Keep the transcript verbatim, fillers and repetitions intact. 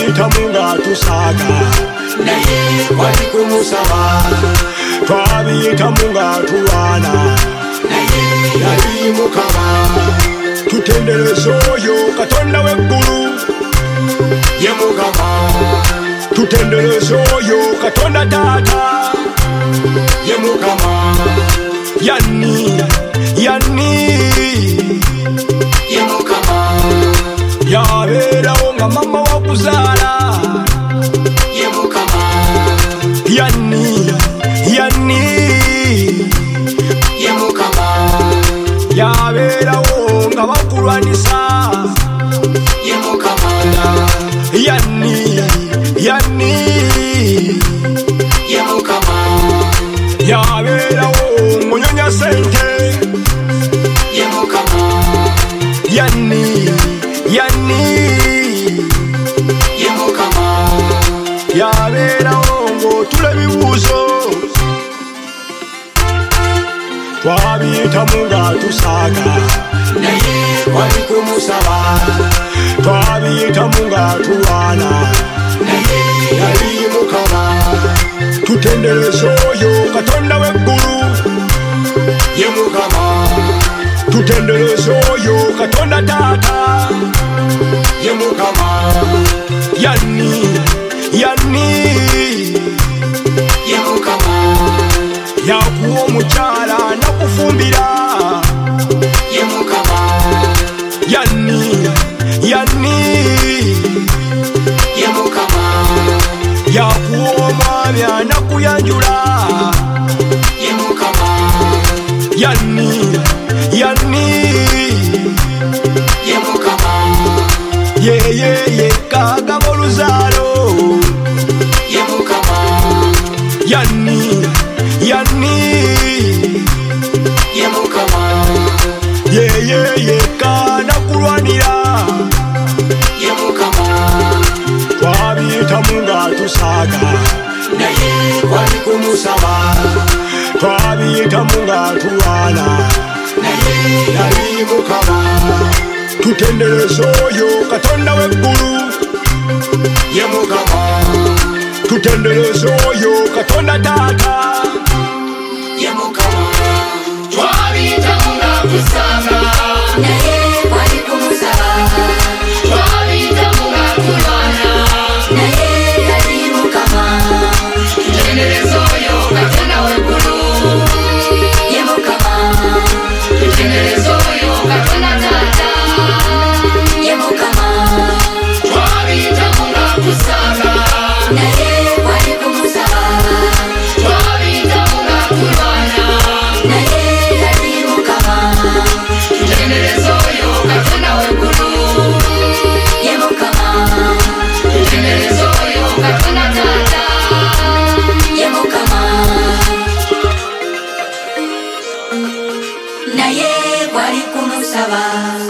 twabiyitamu nga tusaaga naye wali kumusaba, twabiyitamu nga tulwana naye yali Mukama. tutendereza oyo Katonda w'eggulu ye Mukama, tutendereza oyo Katonda Taata ye Mukama, yanni yanni ye Mukama, yabeerawo nga mama wakuzaala ye Mukama, yanni yanni ye Mukama, yabeerawo nga bakulwanisa ye Mukama, yanni yanni ye Mukama, yabeerawo ngonyonya sente ye Mukama, yanni yanni ye Mukama, yabeerawo ng'otula ebibuuzo twabiyitamu nga tusaaga naye wali kumusaba, twabiyitamu nga tulwana naye yali Mukama, tutendereza oyo Katonda w'eggulu ye Mukama, tutendereza oyo Katonda Taata ye Mukama, yanni yanni ye Mukama, yakuwa omukyala nakufumbira ye Mukama, yanni yanni ye Mukama, yakuwa omwami anakuyanjula ye Mukama, yanni yanni ye Mukama, yeye yekka agaba oluzaalo ye Mukama, yanni yanni ye Mukama, yeye yekka nakulwanira ye Mukama, twabiyitamu nga tusaaga naye wali kumusaba, twabiyitamu nga tulwana naye yali Mukama, tutendereza oyo Katonda w'eggulu ye Mukama, tutendereza oyo Katonda Taata ye Mukama, twabiyitamu nga tusaaga naye wali kumusaba, twabiyitamu nga tulwana naye yali Mukama, tutendereza oyo Katonda w'eggulu ye Mukama, tutendereza oyo Katonda Taata ye Mukama, twabiyitamu nga tusaaga naye wali kumusaba, twabiyitamu nga tulwana naye yali Mukama, tutendereza oyo Katonda w'eggulu ye Mukama, tutendereza oyo Katonda Taata ye Mukama, naye wali kumusaba.